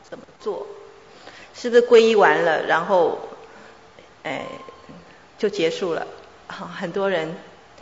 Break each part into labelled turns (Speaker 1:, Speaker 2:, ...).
Speaker 1: 怎么做？是不是皈依完了，然后就结束了？很多人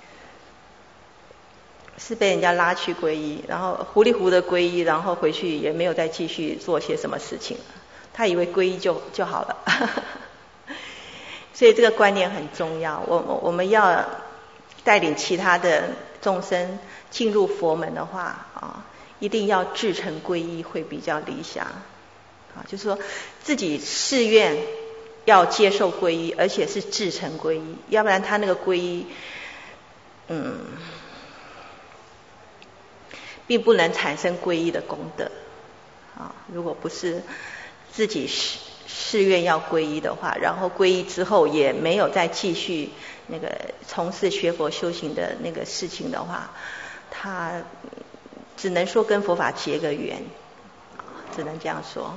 Speaker 1: 是被人家拉去皈依，然后糊里糊的皈依，然后回去也没有再继续做些什么事情了。他以为皈依就好了。所以这个观念很重要。我们要带领其他的众生进入佛门的话一定要至诚皈依会比较理想就是说自己誓愿要接受皈依，而且是至诚皈依，要不然他那个皈依并不能产生皈依的功德如果不是自己誓愿要皈依的话，然后皈依之后也没有再继续那个从事学佛修行的那个事情的话，他只能说跟佛法结个缘，只能这样说。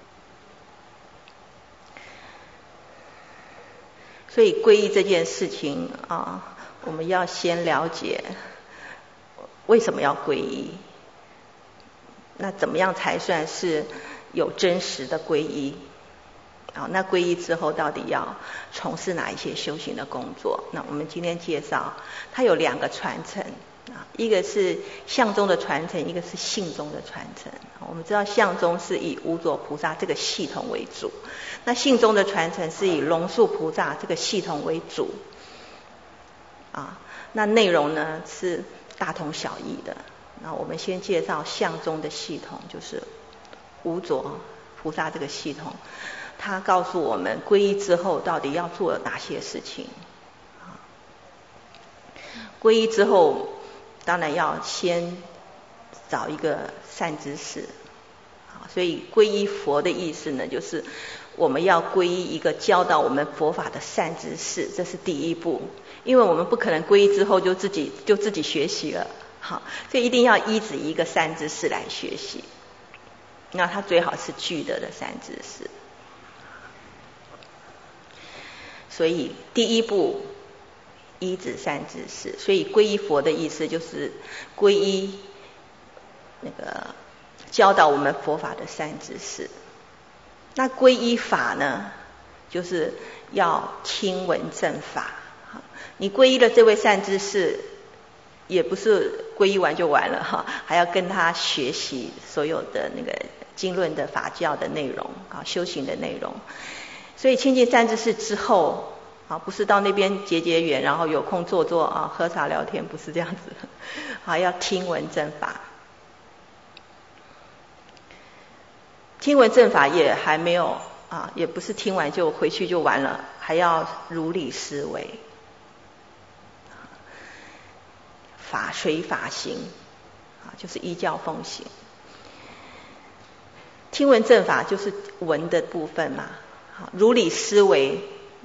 Speaker 1: 所以皈依这件事情我们要先了解为什么要皈依，那怎么样才算是有真实的皈依那皈依之后到底要从事哪一些修行的工作？那我们今天介绍它有2个传承一个是相宗的传承，一个是性宗的传承。我们知道相宗是以无着菩萨这个系统为主，那性宗的传承是以龙树菩萨这个系统为主那内容呢是大同小异的。那我们先介绍相宗的系统，就是无着菩萨这个系统，他告诉我们皈依之后到底要做哪些事情皈依之后当然要先找一个善知识所以皈依佛的意思呢，就是我们要皈依一个教导我们佛法的善知识，这是第一步。因为我们不可能皈依之后就自己学习了所以一定要依止一个善知识来学习，那他最好是具德的善知识。所以第一步依止善知识，所以皈依佛的意思就是皈依那个教导我们佛法的善知识。那皈依法呢，就是要听闻正法。你皈依了这位善知识，也不是皈依完就完了还要跟他学习所有的那个经论的法教的内容修行的内容。所以亲近善知识之后不是到那边结缘，然后有空坐喝茶聊天，不是这样子要听闻正法。听闻正法也还没有也不是听完就回去就完了，还要如理思维。法随法行就是依教奉行。听闻正法就是闻的部分嘛，如理思维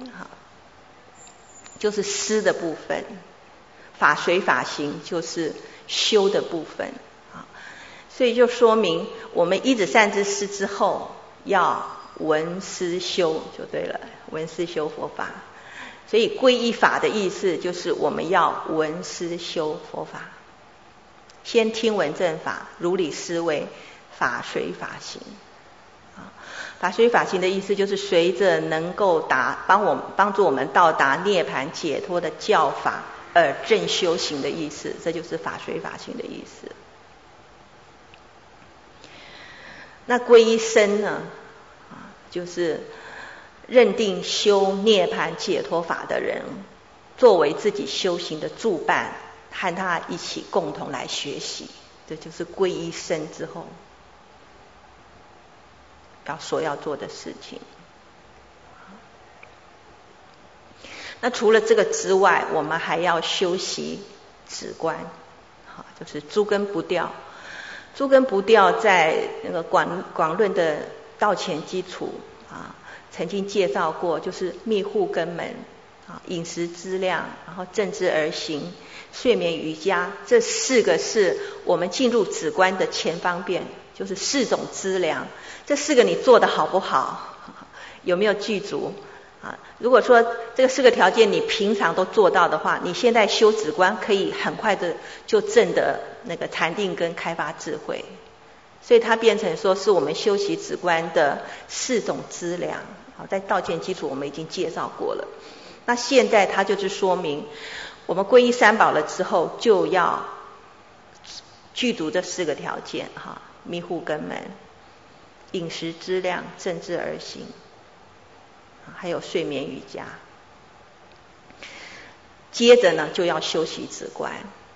Speaker 1: 就是思的部分，法随法行就是修的部分所以就说明我们依止善知识之后要闻思修就对了，闻思修佛法。所以皈依法的意思就是我们要闻思修佛法，先听闻正法，如理思维，法随法行法随法行的意思就是随着能够帮助我们到达涅槃解脱的教法而正修行的意思，这就是法随法行的意思。那皈依身呢就是认定修涅槃解脱法的人作为自己修行的助伴，和他一起共同来学习，这就是皈依身之后要做的事情。那除了这个之外，我们还要修习止观就是诸根不掉。诸根不掉在那个广论的道前基础曾经介绍过，就是密护根门饮食资量，然后正知而行，睡眠瑜伽，这4个是我们进入止观的前方便，就是4种资粮。这4个你做得好不好，有没有具足如果说这个4个条件你平常都做到的话，你现在修止观可以很快的就证得那个禅定跟开发智慧所以它变成说是我们修习止观的4种资粮。好，在道见基础我们已经介绍过了。那现在它就是说明，我们皈依三宝了之后，就要具足这4个条件哈：密护根门、饮食知量、正知而行，还有睡眠瑜伽。接着呢，就要修习止观。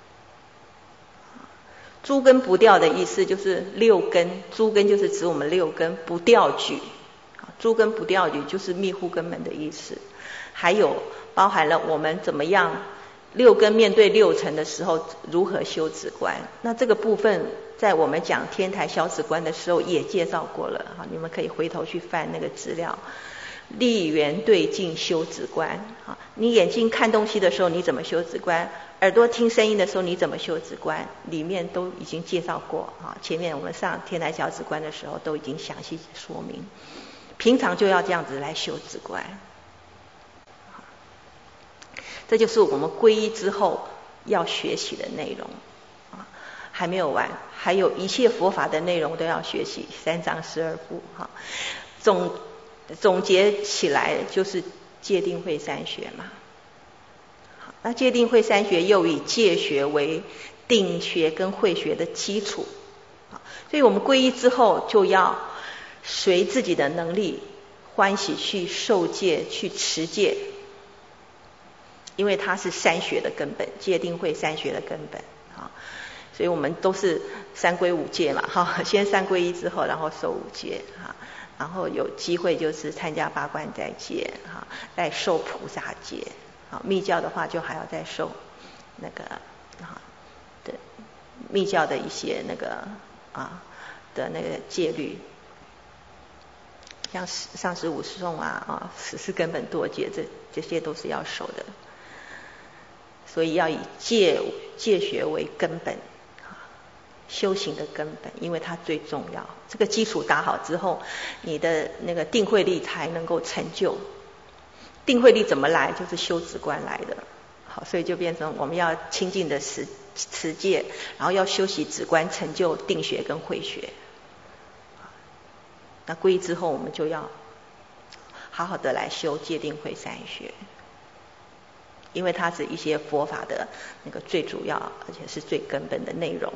Speaker 1: 诸根不掉的意思就是6根，诸根就是指我们6根不掉举。诸根不掉举就是密护根门的意思，还有包含了我们怎么样6根面对6尘的时候如何修止观。那这个部分在我们讲天台小止观的时候也介绍过了，你们可以回头去翻那个资料。立缘对境修止观，你眼睛看东西的时候你怎么修止观，耳朵听声音的时候你怎么修止观，里面都已经介绍过。前面我们上天台小止观的时候都已经详细说明，平常就要这样子来修止观。这就是我们皈依之后要学习的内容。还没有完，还有一切佛法的内容都要学习，3章12部。总结起来就是戒定慧3学嘛。那戒定慧3学又以戒学为定学跟慧学的基础，所以我们皈依之后就要随自己的能力欢喜去受戒去持戒，因为它是3学的根本，戒定慧3学的根本。所以我们都是3皈5戒嘛，先3皈依之后，然后受5戒，然后有机会就是参加8关斋戒，再受菩萨戒。密教的话就还要再受那个的密教的一些那个的那个戒律，像上师五诵14根本堕戒，这些都是要守的。所以要以戒学为根本，修行的根本，因为它最重要。这个基础打好之后，你的那个定慧力才能够成就。定慧力怎么来？就是修止观来的。好，所以就变成我们要清净的持戒，然后要修习止观，成就定学跟慧学。那皈依之后，我们就要好好的来修戒定慧3学，因为它是一些佛法的那个最主要而且是最根本的内容。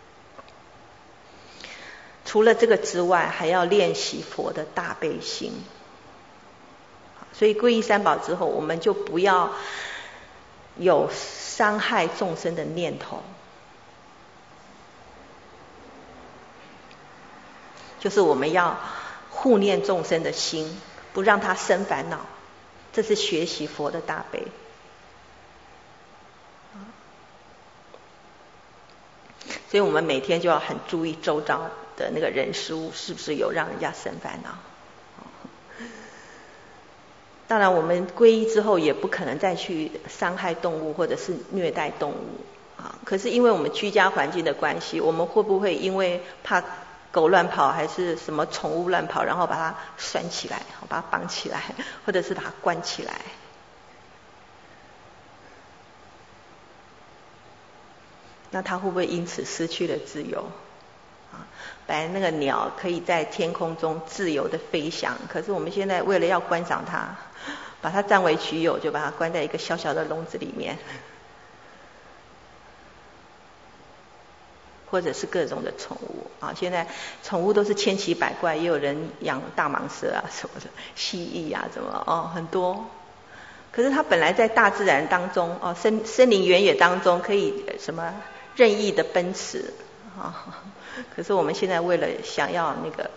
Speaker 1: 除了这个之外，还要练习佛的大悲心。所以皈依三宝之后，我们就不要有伤害众生的念头，就是我们要护念众生的心，不让他生烦恼，这是学习佛的大悲。所以我们每天就要很注意周遭的那个人事物是不是有让人家生烦恼。当然我们皈依之后也不可能再去伤害动物或者是虐待动物可是因为我们居家环境的关系，我们会不会因为怕狗乱跑还是什么宠物乱跑，然后把它拴起来，把它绑起来，或者是把它关起来？那它会不会因此失去了自由？本来那个鸟可以在天空中自由的飞翔，可是我们现在为了要观赏它，把它占为己有，就把它关在一个小小的笼子里面，或者是各种的宠物现在宠物都是千奇百怪，也有人养大蟒蛇什么的，蜥蜴什么很多。可是它本来在大自然当中森林原野当中可以什么任意的奔驰可是我们现在为了想要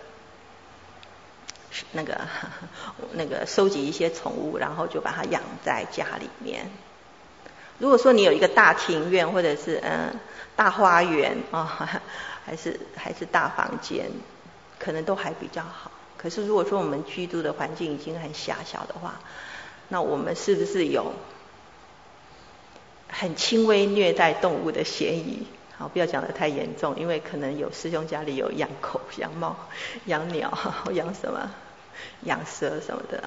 Speaker 1: 那个收集一些宠物，然后就把它养在家里面。如果说你有一个大庭院或者是大花园还是大房间，可能都还比较好。可是如果说我们居住的环境已经很狭小的话，那我们是不是有很轻微虐待动物的嫌疑？好，不要讲得太严重，因为可能有师兄家里有养狗、养猫、养鸟、养什么、养蛇什么的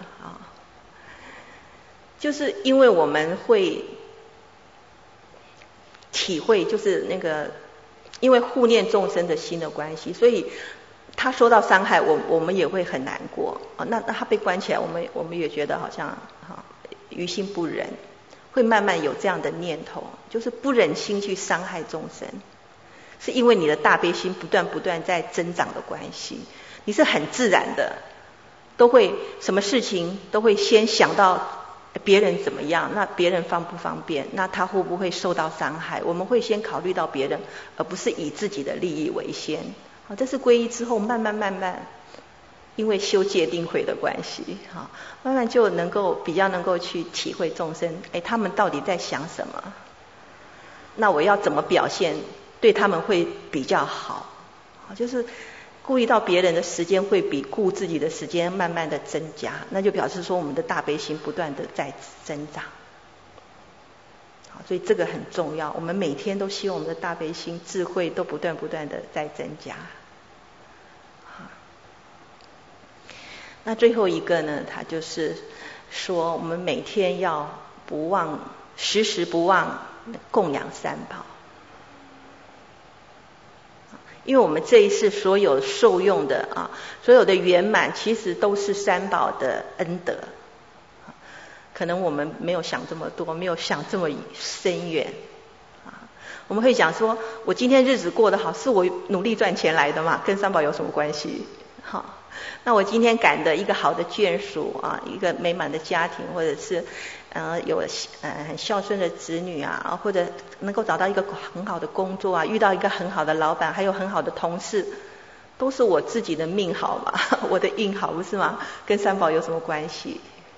Speaker 1: 就是因为我们会体会，就是那个因为护念众生的心的关系，所以他受到伤害，我们也会很难过。那他被关起来，我们也觉得好像于心不忍，会慢慢有这样的念头，就是不忍心去伤害众生，是因为你的大悲心不断在增长的关系，你是很自然的，都会什么事情都会先想到别人怎么样，那别人方不方便，那他会不会受到伤害，我们会先考虑到别人，而不是以自己的利益为先。这是皈依之后慢慢因为修戒定慧的关系，慢慢就比较能够去体会众生，他们到底在想什么，那我要怎么表现对他们会比较好，就是顾虑到别人的时间会比顾自己的时间慢慢的增加，那就表示说我们的大悲心不断的在增长。所以这个很重要，我们每天都希望我们的大悲心智慧都不断的在增加。那最后一个呢，他就是说我们每天要时时不忘供养三宝，因为我们这一世所有受用的所有的圆满，其实都是三宝的恩德。可能我们没有想这么多，没有想这么深远我们会讲说，我今天日子过得好，是我努力赚钱来的嘛，跟三宝有什么关系？那我今天感的一个好的眷属一个美满的家庭，或者是有很孝顺的子女或者能够找到一个很好的工作遇到一个很好的老板，还有很好的同事，都是我自己的命好嘛，我的运好，不是吗？跟三宝有什么关系？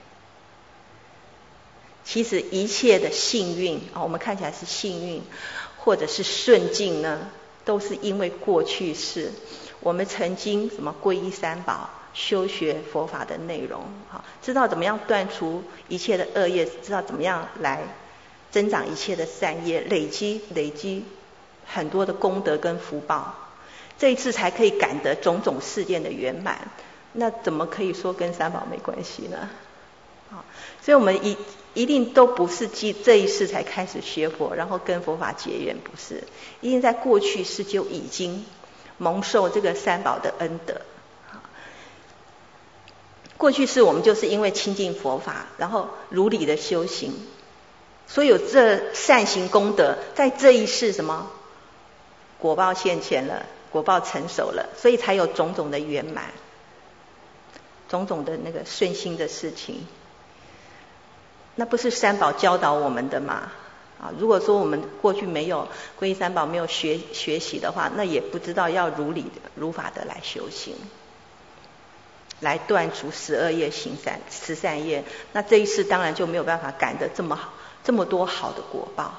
Speaker 1: 其实一切的幸运我们看起来是幸运或者是顺境呢，都是因为过去世我们曾经皈依三宝，修学佛法的内容知道怎么样断除一切的恶业，知道怎么样来增长一切的善业，累积很多的功德跟福报，这一次才可以感得种种事件的圆满，那怎么可以说跟三宝没关系呢？所以我们一定都不是这一世才开始学佛，然后跟佛法结缘，不是，一定在过去世就已经蒙受这个三宝的恩德。过去世我们就是因为亲近佛法，然后如理的修行，所以有这善行功德，在这一世果报现前了，果报成熟了，所以才有种种的圆满，种种的那个顺心的事情。那不是三宝教导我们的吗？如果说我们过去没有皈依三宝，没有学习的话，那也不知道要如法的来修行，来断除12业行13业，那这一世当然就没有办法感得这么多好的果报。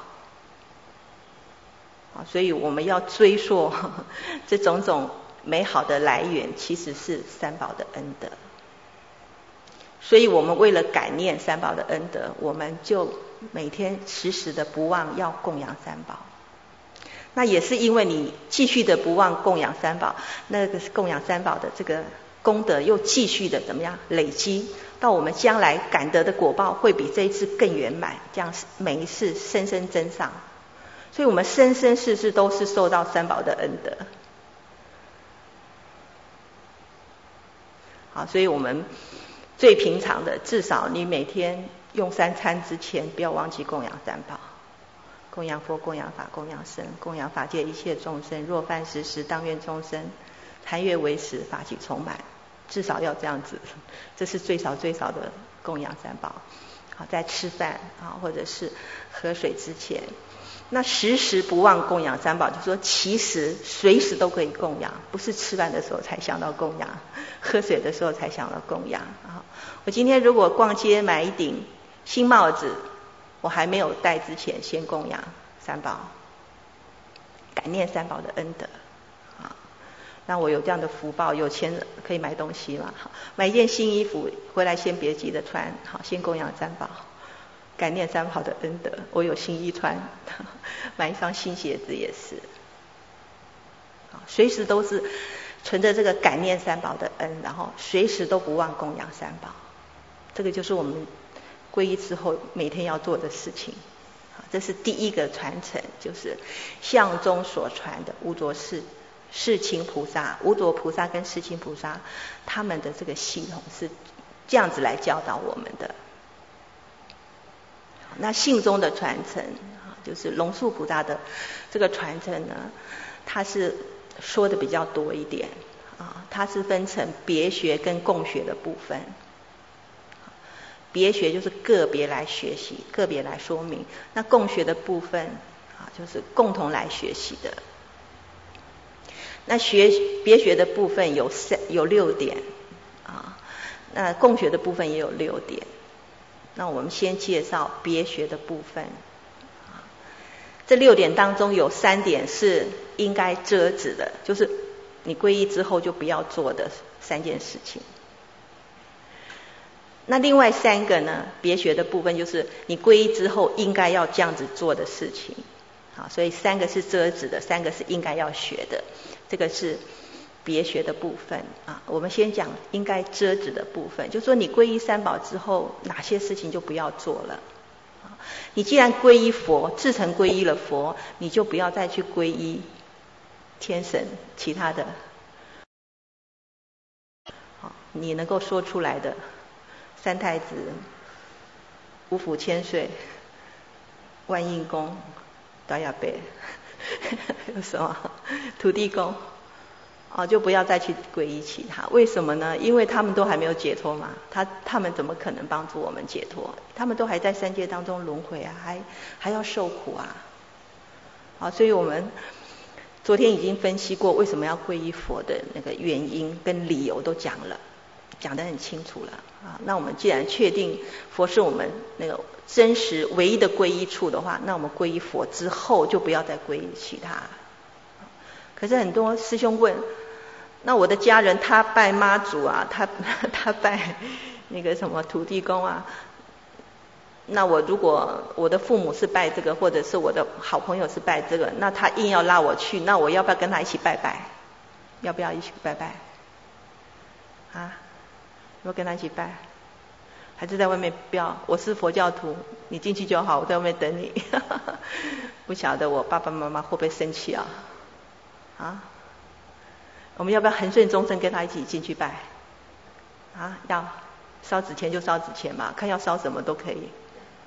Speaker 1: 所以我们要追溯这种种美好的来源，其实是三宝的恩德。所以我们为了感念三宝的恩德，我们就每天时时的不忘要供养三宝。那也是因为你继续的不忘供养三宝，那个供养三宝的这个功德又继续的怎么样累积，到我们将来感得的果报会比这一次更圆满，这样每一次生生增上。所以我们生生世世都是受到三宝的恩德。好，所以我们最平常的，至少你每天用3餐之前不要忘记供养三宝，供养佛，供养法，供养僧，供养法界一切众生，若饭食时，当愿众生禅悦为食，法喜充满，至少要这样子，这是最少的供养三宝。好，在吃饭或者是喝水之前，那时时不忘供养三宝，就是说其实随时都可以供养，不是吃饭的时候才想到供养，喝水的时候才想到供养。我今天如果逛街买一顶新帽子，我还没有戴之前，先供养三宝，感念三宝的恩德。那我有这样的福报，有钱可以买东西嘛？买一件新衣服回来先别急着穿，先供养三宝，感念三宝的恩德，我有新衣穿，买一双新鞋子也是，随时都是存着这个感念三宝的恩，然后随时都不忘供养三宝，这个就是我们皈依之后每天要做的事情。 这是第一个传承，就是相宗所传的无着世亲菩萨、无着菩萨跟世亲菩萨，他们的这个系统是这样子来教导我们的。那信宗的传承，就是龙树菩萨的这个传承呢，它是说的比较多一点它是分成别学跟共学的部分。别学就是个别来学习，个别来说明；那共学的部分就是共同来学习的。那别学的部分有6点那共学的部分也有6点。那我们先介绍别学的部分这6点当中有3点是应该遮止的，就是你皈依之后就不要做的3件事情。那另外3个呢，别学的部分就是你皈依之后应该要这样子做的事情。所以3个是遮止的，3个是应该要学的，这个是别学的部分我们先讲应该遮止的部分，就是说你皈依三宝之后，哪些事情就不要做了。你既然皈依佛，自成皈依了佛，你就不要再去皈依天神其他的你能够说出来的三太子、五府千岁、万应公、大雅贝有什么土地公就不要再去皈依其他。为什么呢？因为他们都还没有解脱嘛，他们怎么可能帮助我们解脱？他们都还在3界当中轮回还要受苦所以我们昨天已经分析过为什么要皈依佛的那个原因跟理由都讲得很清楚了那我们既然确定佛是我们那个真实唯一的皈依处的话，那我们皈依佛之后就不要再皈依其他。可是很多师兄问，那我的家人他拜妈祖他拜那个什么土地公那我如果我的父母是拜这个，或者是我的好朋友是拜这个，那他硬要拉我去，那我要不要跟他一起拜拜？要不要一起拜拜要跟他一起拜，还是在外面不要？我是佛教徒，你进去就好，我在外面等你不晓得我爸爸妈妈会不会生气我们要不要恒顺终身跟他一起进去拜要烧纸钱就烧纸钱嘛，看要烧什么都可以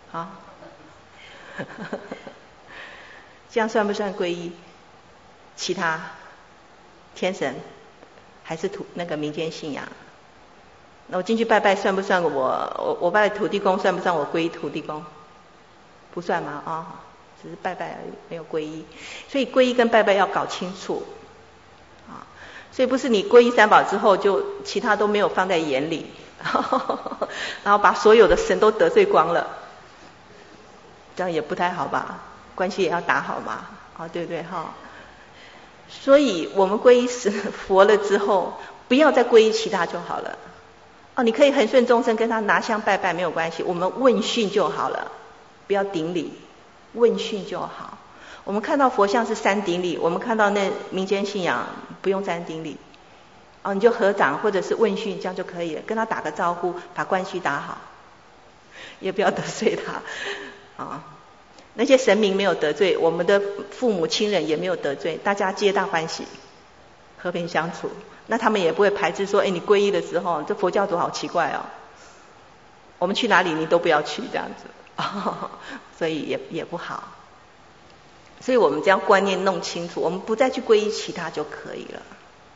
Speaker 1: 这样算不算皈依其他天神还是那个民间信仰？那我进去拜拜算不算我拜土地公，算不算我皈依土地公？不算吗？只是拜拜而已，没有皈依。所以皈依跟拜拜要搞清楚所以不是你皈依三宝之后就其他都没有放在眼里然后把所有的神都得罪光了，这样也不太好吧？关系也要打好嘛对不对所以我们皈依佛了之后，不要再皈依其他就好了你可以恒顺终身跟他拿香拜拜没有关系，我们问讯就好了，不要顶礼，问讯就好。我们看到佛像是3顶礼，我们看到那民间信仰不用3顶礼你就合掌或者是问讯，这样就可以了，跟他打个招呼，把关系打好，也不要得罪他那些神明没有得罪，我们的父母亲人也没有得罪，大家皆大欢喜，和平相处，那他们也不会排斥说你皈依的时候，这佛教徒好奇怪我们去哪里你都不要去这样子所以也不好。所以我们将观念弄清楚，我们不再去皈依其他就可以了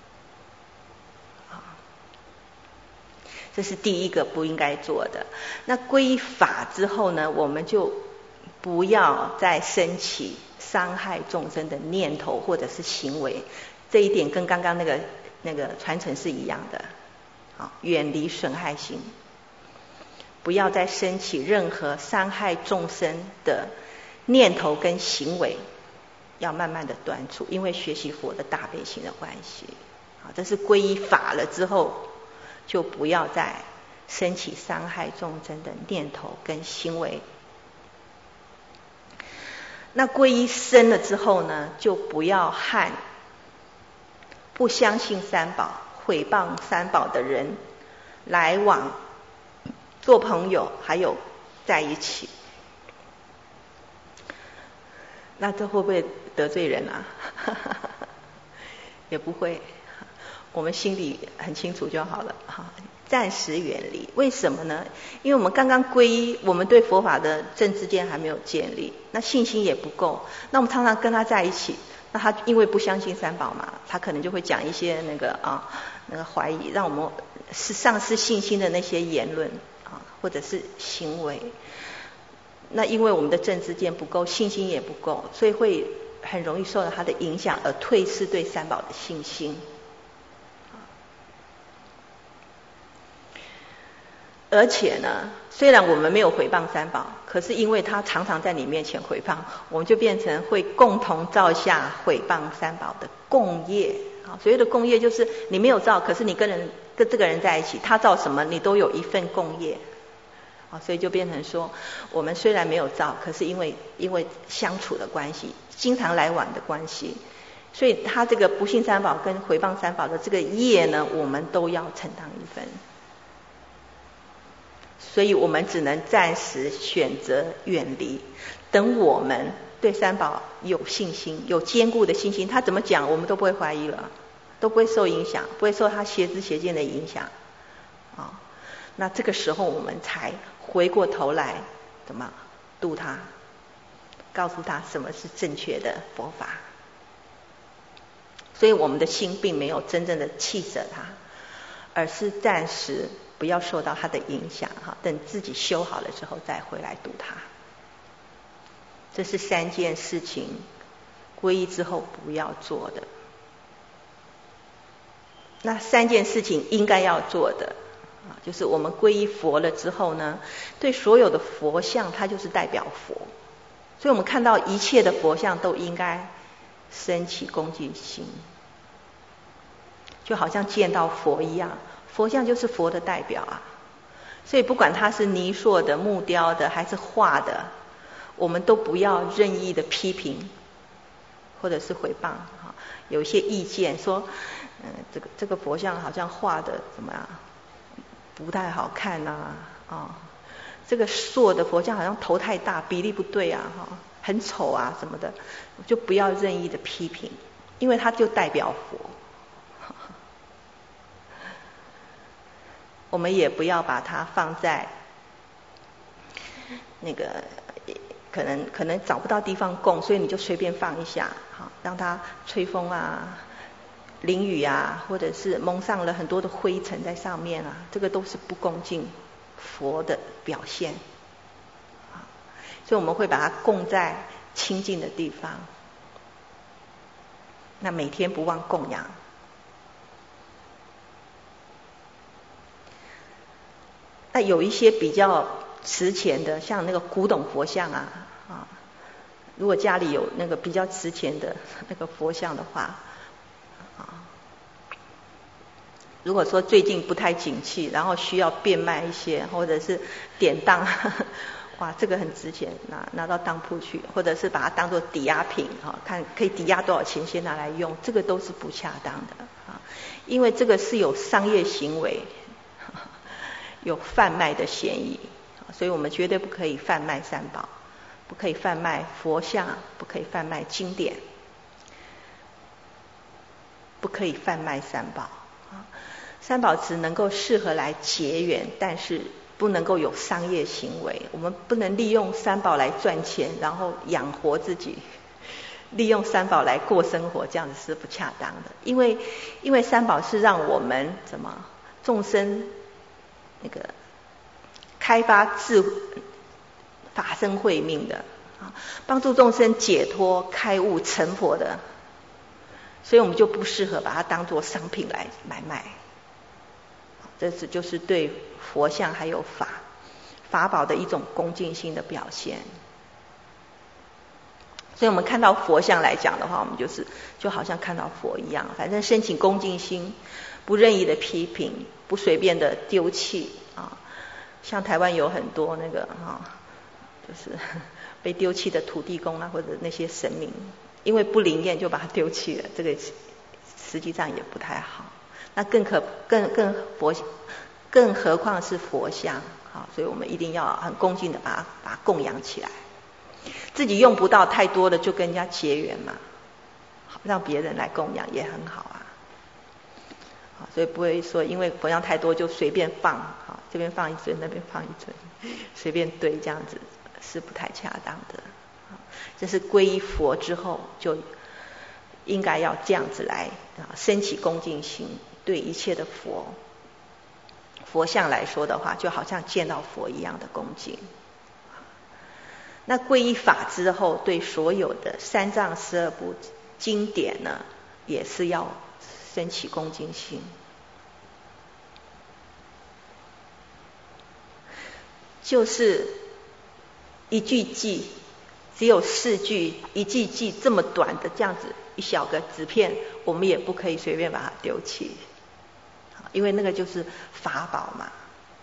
Speaker 1: 这是第一个不应该做的。那皈依法之后呢，我们就不要再升起伤害众生的念头或者是行为，这一点跟刚刚那个传承是一样的远离损害心，不要再升起任何伤害众生的念头跟行为，要慢慢的断除，因为学习佛的大悲心的关系这是皈依法了之后，就不要再升起伤害众生的念头跟行为。那皈依深了之后呢，就不要和不相信三宝、毁谤三宝的人来往做朋友，还有在一起。 那这会不会得罪人啊？也不会，我们心里很清楚就好了。暂时远离，为什么呢？因为我们刚刚皈依，我们对佛法的正知见还没有建立，那信心也不够。那我们常常跟他在一起，那他因为不相信三宝嘛，他可能就会讲一些那个怀疑，让我们丧失信心的那些言论或者是行为。那因为我们的正知见不够，信心也不够，所以会很容易受到他的影响，而退失对三宝的信心。而且呢，虽然我们没有毁谤三宝，可是因为他常常在你面前毁谤，我们就变成会共同造下毁谤三宝的共业。所谓的共业就是你没有造，可是你跟这个人在一起，他造什么你都有一份共业。所以就变成说，我们虽然没有造，可是因为相处的关系，经常来往的关系，所以他这个不信三宝跟毁谤三宝的这个业呢，我们都要承担一份。所以我们只能暂时选择远离，等我们对三宝有信心，有坚固的信心，他怎么讲我们都不会怀疑了，都不会受影响，不会受他邪知邪见的影响。那这个时候我们才回过头来怎么度他，告诉他什么是正确的佛法。所以我们的心并没有真正的弃舍他，而是暂时不要受到他的影响，等自己修好了之后再回来度他。这是3件事情皈依之后不要做的。那3件事情应该要做的，就是我们皈依佛了之后呢，对所有的佛像它就是代表佛，所以我们看到一切的佛像都应该升起恭敬心，就好像见到佛一样，佛像就是佛的代表啊。所以不管它是泥塑的、木雕的还是画的，我们都不要任意的批评或者是毁谤。有一些意见说这个佛像好像画的怎么样不太好看这个塑的佛像好像头太大，比例不对很丑啊什么的，就不要任意的批评，因为它就代表佛。我们也不要把它放在那个可能找不到地方供，所以你就随便放一下，让它吹风啊、淋雨啊，或者是蒙上了很多的灰尘在上面啊，这个都是不恭敬佛的表现。所以我们会把它供在清净的地方，那每天不忘供养。那有一些比较值钱的，像那个古董佛像如果家里有那个比较值钱的那个佛像的话如果说最近不太景气，然后需要变卖一些，或者是典当哇，这个很值钱，拿到当铺去，或者是把它当作抵押品看可以抵押多少钱先拿来用，这个都是不恰当的因为这个是有商业行为，有贩卖的嫌疑，所以我们绝对不可以贩卖三宝，不可以贩卖佛像，不可以贩卖经典，不可以贩卖三宝。三宝只能够适合来结缘，但是不能够有商业行为。我们不能利用三宝来赚钱，然后养活自己，利用三宝来过生活，这样子是不恰当的。因为三宝是让我们众生那个开发法身慧命的帮助众生解脱开悟成佛的，所以我们就不适合把它当作商品来买卖。这就是对佛像还有法宝的一种恭敬心的表现。所以我们看到佛像来讲的话，我们就好像看到佛一样，反正申请恭敬心，不任意的批评，不随便的丢弃像台湾有很多那个就是被丢弃的土地公或者那些神明，因为不灵验就把它丢弃了，这个实际上也不太好。那更何况是佛像所以我们一定要很恭敬的把它供养起来。 自己用不到太多的，就跟人家结缘嘛，让别人来供养也很好啊。所以不会说因为佛像太多就随便放，这边放一尊，那边放一尊，随便堆，这样子是不太恰当的。这是皈依佛之后就应该要这样子来升起恭敬心，对一切的佛像来说的话，就好像见到佛一样的恭敬。那皈依法之后，对所有的三藏十二部经典呢，也是要升起恭敬心。就是一句偈，只有4句，一句偈这么短的这样子一小个纸片，我们也不可以随便把它丢弃，因为那个就是法宝嘛。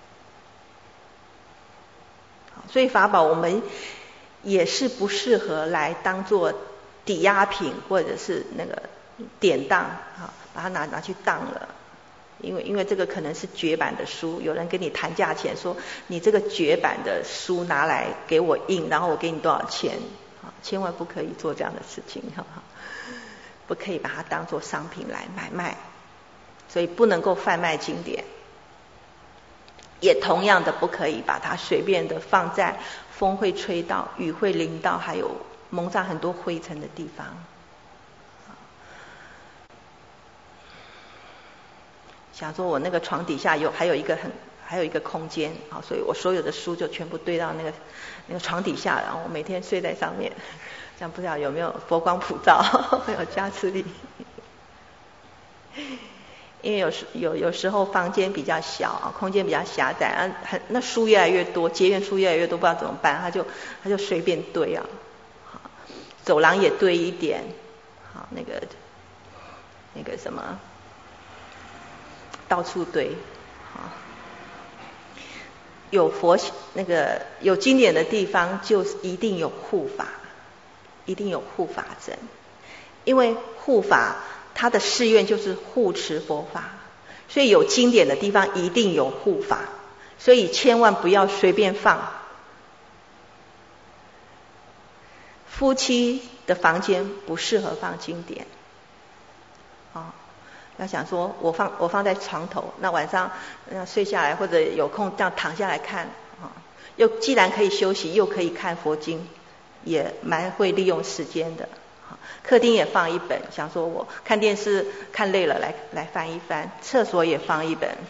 Speaker 1: 所以法宝我们也是不适合来当做抵押品或者是那个典当，把它拿去当了。因为这个可能是绝版的书，有人跟你谈价钱，说你这个绝版的书拿来给我印，然后我给你多少钱，千万不可以做这样的事情，不可以把它当作商品来买卖，所以不能够贩卖经典，也同样的不可以把它随便的放在风会吹到、雨会淋到，还有蒙上很多灰尘的地方。想说我那个床底下还有一个空间，所以我所有的书就全部堆到那个床底下，然后我每天睡在上面，这样不知道有没有佛光普照，有加持力。因为有时候房间比较小，空间比较狭窄，那书越来越多，结缘书越来越多，不知道怎么办，他就随便堆啊，走廊也堆一点，那个什么。到处堆，有经典的地方，就一定有护法，一定有护法僧，因为护法他的誓愿就是护持佛法，所以有经典的地方一定有护法，所以千万不要随便放。夫妻的房间不适合放经典，要想说我放在床头，那晚上睡下来或者有空这样躺下来看，又既然可以休息，又可以看佛经，也蛮会利用时间的。客厅也放一本，想说我看电视看累了来翻一翻，厕所也放一本，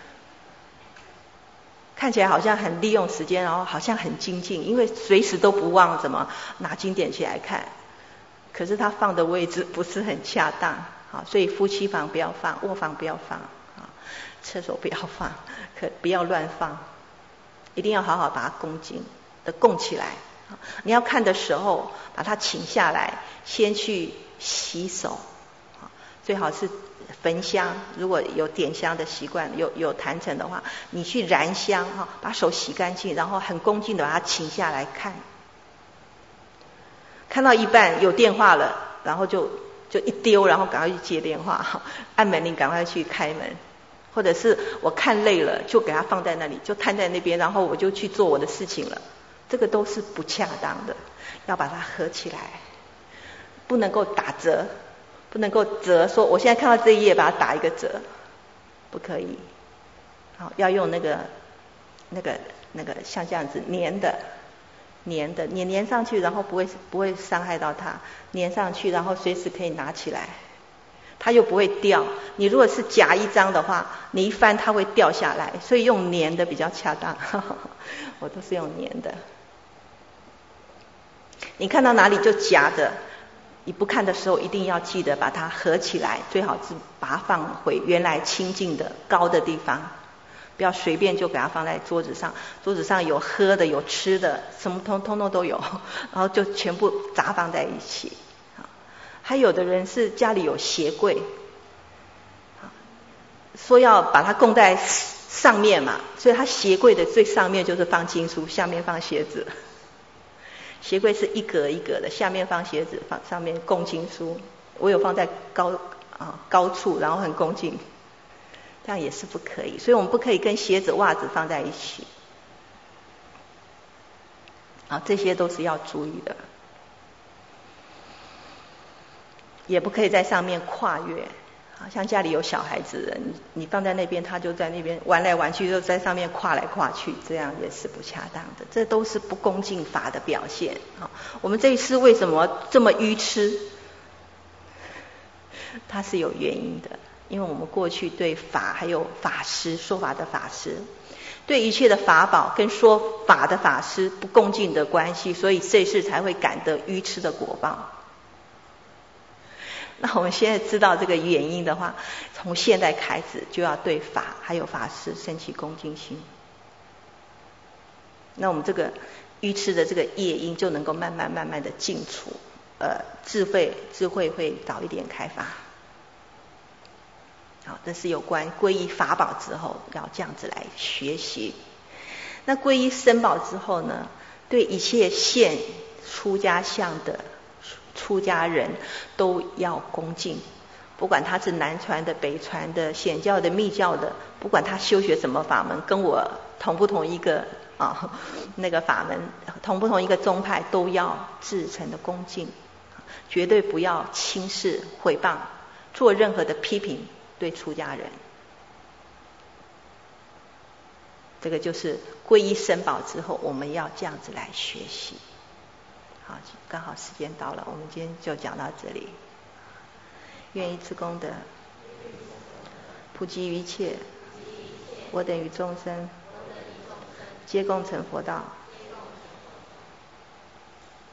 Speaker 1: 看起来好像很利用时间，然后好像很精进，因为随时都不忘怎么拿经典起来看，可是它放的位置不是很恰当。所以夫妻房不要放，卧房不要放，厕所不要放，不要乱放，一定要好好把它供起来。你要看的时候，把它请下来，先去洗手，最好是焚香，如果有点香的习惯，有坛城的话，你去燃香，把手洗干净，然后很恭敬的把它请下来看。看到一半有电话了，然后就一丢，然后赶快去接电话，按门铃赶快去开门，或者是我看累了就给它放在那里，就摊在那边，然后我就去做我的事情了，这个都是不恰当的，要把它合起来，不能够打折，不能够折，说我现在看到这一页把它打一个折，不可以。要用那个像这样子粘上去，然后不会伤害到它，粘上去，然后随时可以拿起来，它又不会掉。你如果是夹一张的话，你一翻它会掉下来，所以用粘的比较恰当。我都是用粘的。你看到哪里就夹着，你不看的时候一定要记得把它合起来，最好是把它放回原来清净的高的地方。不要随便就给它放在桌子上，桌子上有喝的有吃的，什么通通都有，然后就全部杂放在一起。还有的人是家里有鞋柜，说要把它供在上面嘛，所以他鞋柜的最上面就是放经书，下面放鞋子。鞋柜是一格一格的，下面放鞋子，上面供经书。我有放在高处，然后很恭敬。这样也是不可以，所以我们不可以跟鞋子、袜子放在一起。这些都是要注意的。 也不可以在上面跨越。好像家里有小孩子的，你放在那边，他就在那边玩来玩去，就在上面跨来跨去，这样也是不恰当的，这都是不恭敬法的表现。我们这一次为什么这么愚痴？它是有原因的，因为我们过去对法还有法师，说法的法师，对一切的法宝跟说法的法师不恭敬的关系，所以这一次才会感得愚痴的果报。那我们现在知道这个原因的话，从现在开始就要对法还有法师升起恭敬心，那我们这个愚痴的这个业因就能够慢慢的净除，智慧会早一点开发。好，这是有关皈依法宝之后要这样子来学习。那皈依僧宝之后呢，对一切现出家相的出家人都要恭敬，不管他是南传的、北传的、显教的、密教的，不管他修学什么法门，跟我同不同一个那个法门，同不同一个宗派，都要至诚的恭敬，绝对不要轻视毁谤，做任何的批评对出家人。这个就是皈依僧宝之后，我们要这样子来学习。好，刚好时间到了，我们今天就讲到这里。愿以此功德，普及于一切，我等与众生，皆共成佛道。